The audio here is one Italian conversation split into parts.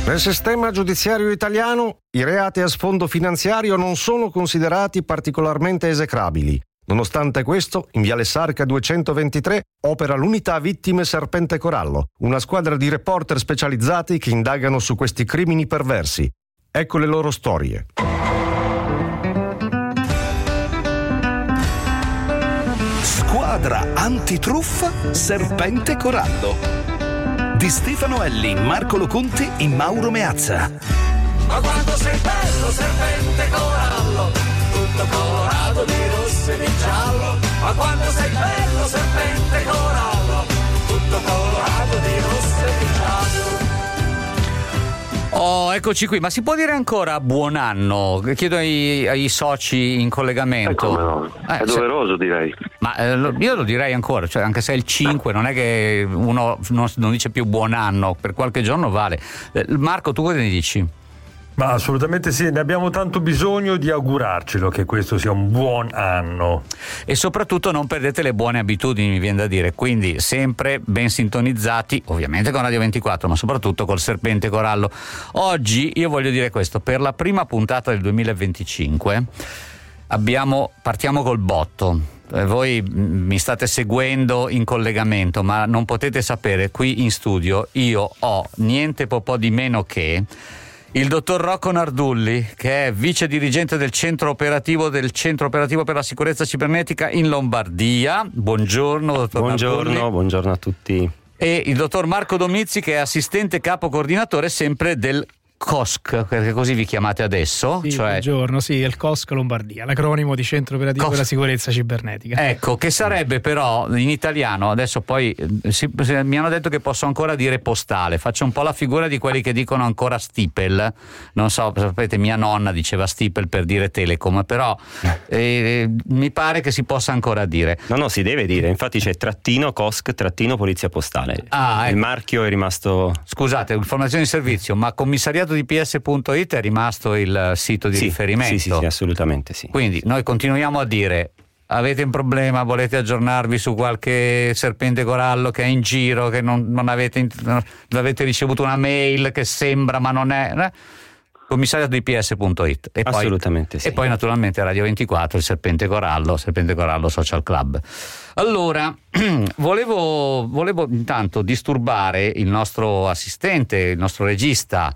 Nel sistema giudiziario italiano i reati a sfondo finanziario non sono considerati particolarmente esecrabili. Nonostante questo, in Viale Sarca 223 opera l'unità Vittime Serpente Corallo, una squadra di reporter specializzati che indagano su questi crimini perversi. Ecco le loro storie. Squadra antitruffa Serpente Corallo di Stefano Elli, Marco Loconti e Mauro Meazza. Ma quando sei bello, serpente corallo, tutto colorato di rosso e di giallo. Ma quando sei bello, serpente corallo, tutto colorato di rosso e di giallo. Oh, eccoci qui, ma si può dire ancora buon anno? Chiedo ai soci in collegamento. Come no? È doveroso, direi. Ma io lo direi ancora, cioè anche se è il 5, non è che uno non dice più buon anno, per qualche giorno vale. Marco, tu cosa ne dici? Ma assolutamente sì, ne abbiamo tanto bisogno di augurarcelo che questo sia un buon anno. E soprattutto non perdete le buone abitudini, mi viene da dire, quindi sempre ben sintonizzati, ovviamente con Radio 24, ma soprattutto col Serpente Corallo. Oggi io voglio dire questo, per la prima puntata del 2025 partiamo col botto. Voi mi state seguendo in collegamento, ma non potete sapere, qui in studio io ho niente po' di meno che il dottor Rocco Nardulli, che è vice dirigente del centro operativo per la sicurezza cibernetica in Lombardia. Buongiorno, dottor Nardulli. Buongiorno a tutti. E il dottor Marco Domizzi, che è assistente capo coordinatore sempre del COSC, perché così vi chiamate adesso. Sì, buongiorno, sì, il COSC Lombardia, l'acronimo di Centro Operativo per la Sicurezza Cibernetica. Ecco, che sarebbe però in italiano, adesso poi mi hanno detto che posso ancora dire postale, faccio un po' la figura di quelli che dicono ancora Stipel, non so, sapete, mia nonna diceva Stipel per dire Telecom, però mi pare che si possa ancora dire. No, si deve dire, infatti c'è trattino COSC trattino Polizia Postale. Ecco. Il marchio è rimasto... Scusate, informazioni di servizio, ma commissariato di ps.it è rimasto il sito di riferimento? Sì, assolutamente sì. Quindi noi continuiamo a dire: avete un problema, volete aggiornarvi su qualche serpente corallo che è in giro, che non avete ricevuto una mail che sembra ma non è, commissariato di ps.it e assolutamente sì. E poi naturalmente Radio 24, il Serpente Corallo Social Club. Allora, volevo intanto disturbare il nostro assistente, il nostro regista,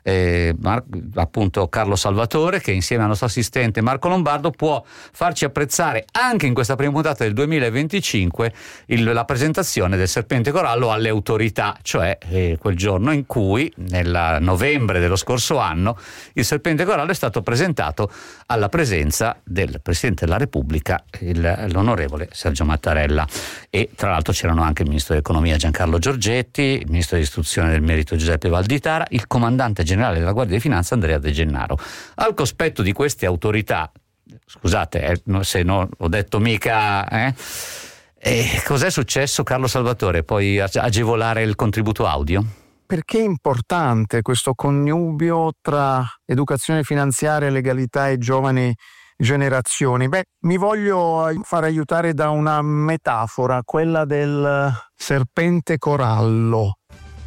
appunto Carlo Salvatore, che insieme al nostro assistente Marco Lombardo può farci apprezzare anche in questa prima puntata del 2025 la presentazione del Serpente Corallo alle autorità, cioè quel giorno in cui, nel novembre dello scorso anno, il Serpente Corallo è stato presentato alla presenza del Presidente della Repubblica, l'onorevole Sergio Mattarella. E tra l'altro c'erano anche il Ministro dell'Economia Giancarlo Giorgetti, il Ministro dell'Istruzione del Merito Giuseppe Valditara, il Comandante Generale della Guardia di Finanza Andrea De Gennaro. Al cospetto di queste autorità, scusate se non ho detto mica... cos'è successo, Carlo Salvatore? Puoi agevolare il contributo audio? Perché è importante questo connubio tra educazione finanziaria, legalità e giovani generazioni? Mi voglio far aiutare da una metafora, quella del serpente corallo.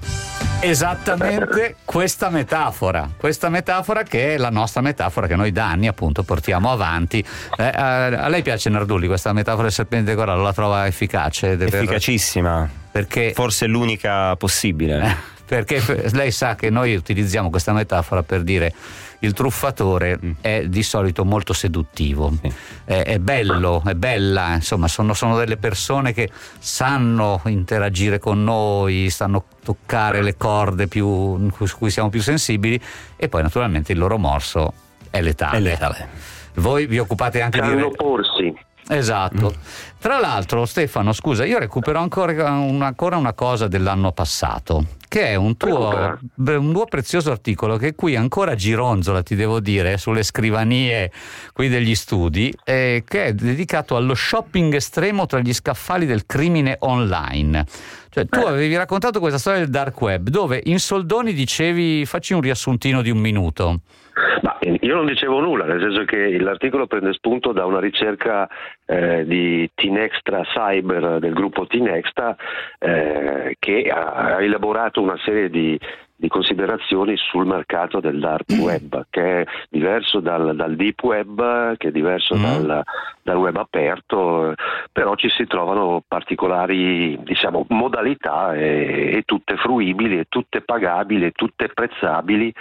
Esattamente questa metafora che è la nostra metafora che noi da anni appunto portiamo avanti. A lei piace, Nardulli, questa metafora del serpente corallo? La trova efficace? Efficacissima, perché forse l'unica possibile. Perché lei sa che noi utilizziamo questa metafora per dire il truffatore è di solito molto seduttivo, è bello, è bella, insomma sono delle persone che sanno interagire con noi, sanno toccare le corde su cui siamo più sensibili, e poi naturalmente il loro morso è letale. Voi vi occupate anche di porsi. Esatto. Tra l'altro, Stefano, scusa, io recupero ancora una cosa dell'anno passato, che è un tuo prezioso articolo che qui ancora gironzola, ti devo dire, sulle scrivanie qui degli studi, che è dedicato allo shopping estremo tra gli scaffali del crimine online. Cioè, tu avevi raccontato questa storia del dark web, dove in soldoni dicevi, facci un riassuntino di un minuto. Ma io non dicevo nulla, nel senso che l'articolo prende spunto da una ricerca di Tinextra Cyber, del gruppo Tinextra, che ha elaborato una serie di considerazioni sul mercato del dark web, che è diverso dal deep web, che è diverso dal web aperto, però ci si trovano particolari, diciamo, modalità e tutte fruibili, e tutte pagabili, e tutte prezzabili.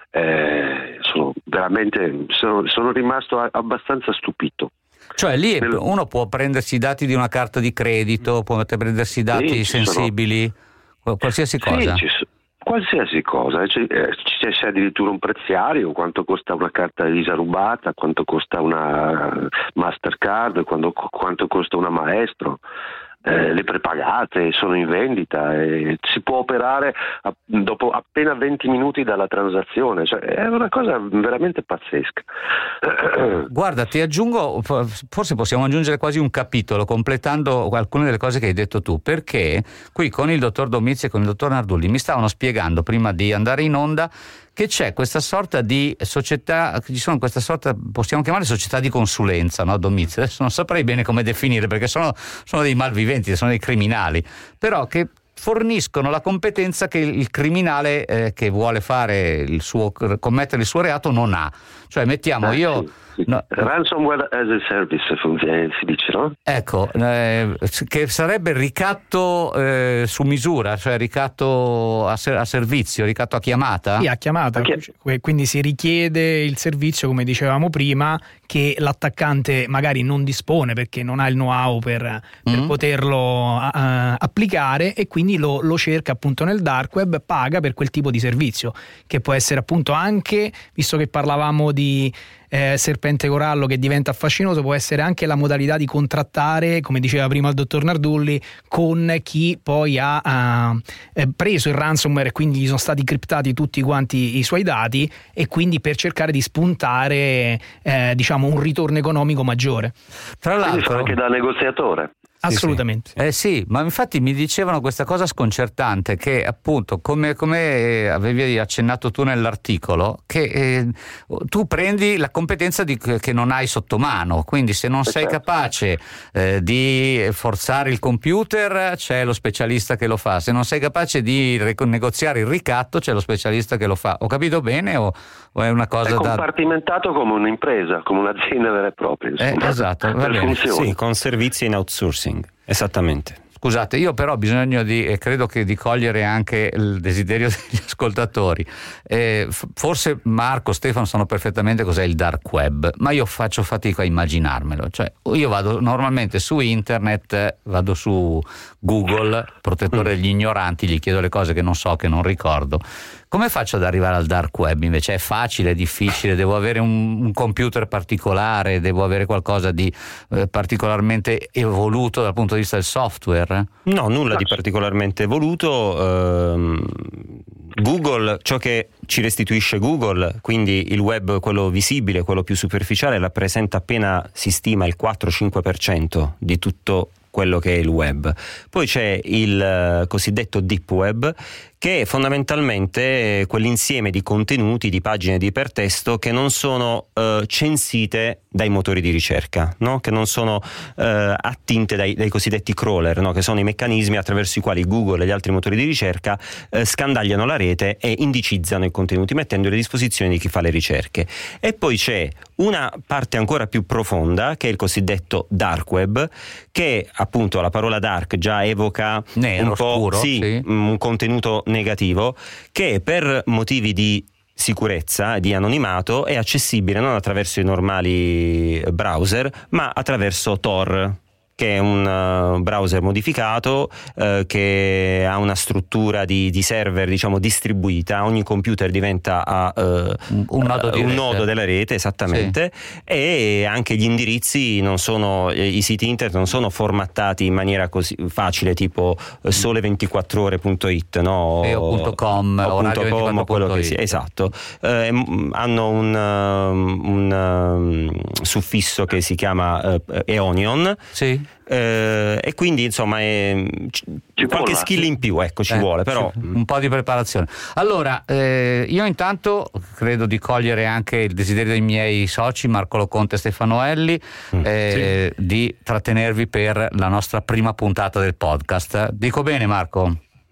Sono rimasto abbastanza stupito. Cioè lì uno può prendersi i dati di una carta di credito, può prendersi i dati sensibili, qualsiasi cosa. Sì, qualsiasi cosa, c'è addirittura un prezziario, quanto costa una carta Visa rubata, quanto costa una Mastercard, quanto costa una Maestro. Le prepagate sono in vendita e si può operare dopo appena 20 minuti dalla transazione, cioè è una cosa veramente pazzesca. Guarda, ti aggiungo, forse possiamo aggiungere quasi un capitolo completando alcune delle cose che hai detto tu, perché qui con il dottor Domizzi e con il dottor Nardulli mi stavano spiegando prima di andare in onda che c'è questa sorta di società, ci sono questa sorta, possiamo chiamare società di consulenza, no Domizzi? Adesso non saprei bene come definire, perché sono dei malviventi, sono dei criminali, però che forniscono la competenza che il criminale che vuole commettere il suo reato non ha. Cioè mettiamo Ransomware as a service si dice, no? Ecco, che sarebbe ricatto su misura, cioè ricatto a servizio, ricatto a chiamata? Sì, a chiamata. Quindi si richiede il servizio, come dicevamo prima, che l'attaccante magari non dispone perché non ha il know-how per poterlo applicare, e quindi lo cerca appunto nel dark web, paga per quel tipo di servizio, che può essere appunto anche, visto che parlavamo di serpente corallo che diventa fascinoso, può essere anche la modalità di contrattare, come diceva prima il dottor Nardulli, con chi poi ha preso il ransomware e quindi gli sono stati criptati tutti quanti i suoi dati, e quindi per cercare di spuntare diciamo un ritorno economico maggiore. Tra l'altro anche da negoziatore. Assolutamente. Sì, ma infatti mi dicevano questa cosa sconcertante, che appunto come avevi accennato tu nell'articolo, che tu prendi la competenza che non hai sotto mano, quindi se non sei capace di forzare il computer c'è lo specialista che lo fa, se non sei capace di negoziare il ricatto c'è lo specialista che lo fa. Ho capito bene o è una cosa è compartimentato come un'impresa, come un'azienda vera e propria, esatto, va bene. Sì, con servizi in outsourcing. Esattamente. Scusate, io però ho bisogno credo che di cogliere anche il desiderio degli ascoltatori. Forse Marco, Stefano sanno perfettamente cos'è il dark web, ma io faccio fatica a immaginarmelo. Cioè, io vado normalmente su internet, vado su Google, protettore degli ignoranti, gli chiedo le cose che non so, che non ricordo. Come faccio ad arrivare al dark web invece? È facile, è difficile? Devo avere un computer particolare? Devo avere qualcosa di particolarmente evoluto dal punto di vista del software? No, nulla di particolarmente evoluto. Google, ciò che ci restituisce Google, quindi il web, quello visibile, quello più superficiale, rappresenta appena, si stima, il 4-5% di tutto quello che è il web. Poi c'è il cosiddetto deep web, che è fondamentalmente quell'insieme di contenuti, di pagine di ipertesto che non sono censite dai motori di ricerca, no? Che non sono attinte dai cosiddetti crawler, no? Che sono i meccanismi attraverso i quali Google e gli altri motori di ricerca scandagliano la rete e indicizzano i contenuti mettendoli a disposizione di chi fa le ricerche. E poi c'è una parte ancora più profonda, che è il cosiddetto dark web, che appunto la parola dark già evoca nero, un po' scuro, sì. un contenuto negativo, che per motivi di sicurezza, di anonimato, è accessibile non attraverso i normali browser, ma attraverso Tor, che è un browser modificato che ha una struttura di server, diciamo, distribuita. Ogni computer diventa un nodo della rete, esattamente, sì. E anche gli indirizzi i siti internet non sono formattati in maniera così facile, tipo sole24ore.it, no? O .com o radio24.it, quello che sia, esatto. Hanno un suffisso che si chiama Eonion. Sì. E quindi insomma qualche skill in più, ecco, ci vuole, però un po' di preparazione. Allora io intanto credo di cogliere anche il desiderio dei miei soci Marco Loconte e Stefano Elli sì. di trattenervi per la nostra prima puntata del podcast. Dico bene, Marco?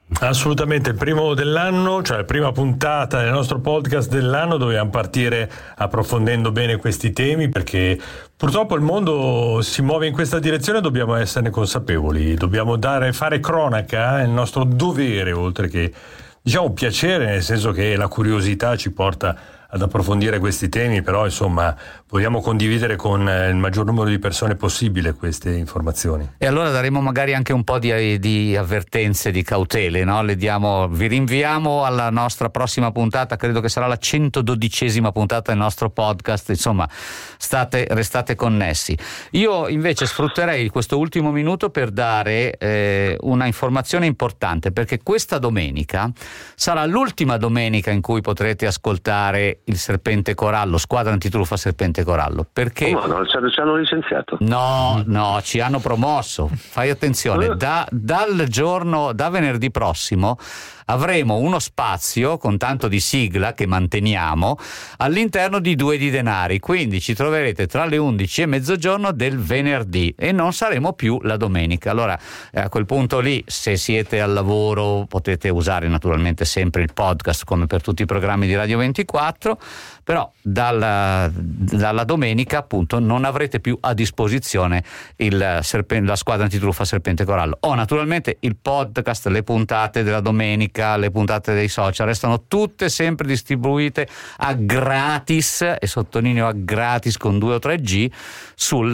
Assolutamente, il primo dell'anno, cioè la prima puntata del nostro podcast dell'anno, dobbiamo partire approfondendo bene questi temi, perché purtroppo il mondo si muove in questa direzione, dobbiamo esserne consapevoli, dobbiamo fare cronaca, è il nostro dovere, oltre che piacere, nel senso che la curiosità ci porta ad approfondire questi temi, però insomma vogliamo condividere con il maggior numero di persone possibile queste informazioni. E allora daremo magari anche un po' di avvertenze, di cautele, no? Vi rinviamo alla nostra prossima puntata, credo che sarà la 112esima puntata del nostro podcast, insomma restate connessi. Io invece sfrutterei questo ultimo minuto per dare una informazione importante, perché questa domenica sarà l'ultima domenica in cui potrete ascoltare il Serpente Corallo, Squadra Antitruffa Serpente Corallo, perché no, ci hanno licenziato. No, ci hanno promosso. Fai attenzione, da venerdì prossimo avremo uno spazio con tanto di sigla che manteniamo all'interno di Due di Denari, quindi ci troverete tra le 11 e mezzogiorno del venerdì e non saremo più la domenica. Allora a quel punto lì, se siete al lavoro, potete usare naturalmente sempre il podcast come per tutti i programmi di Radio 24, però dalla domenica appunto non avrete più a disposizione la Squadra Antitruffa Serpente Corallo. Naturalmente il podcast, le puntate della domenica, le puntate dei social restano tutte sempre distribuite a gratis, e sottolineo a gratis con 2 o 3G, sul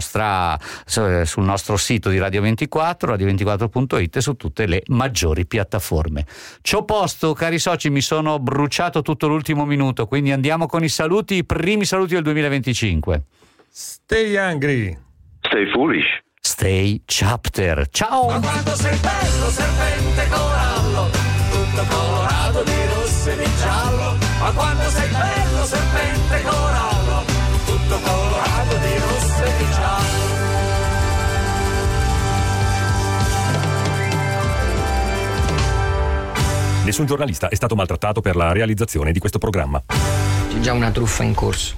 nostro sito di Radio 24, radio24.it, e su tutte le maggiori piattaforme. Ciò posto, cari soci, mi sono bruciato tutto l'ultimo minuto, quindi andiamo con i primi saluti del 2025. Stay hungry, stay foolish, stay chapter. Ciao. Ma quando sei bello, serpente corallo, tutto colorato di rosso e di giallo. Ma quando sei bello, serpente corallo, tutto colorato di rosso e di giallo. Nessun giornalista è stato maltrattato per la realizzazione di questo programma. C'è già una truffa in corso.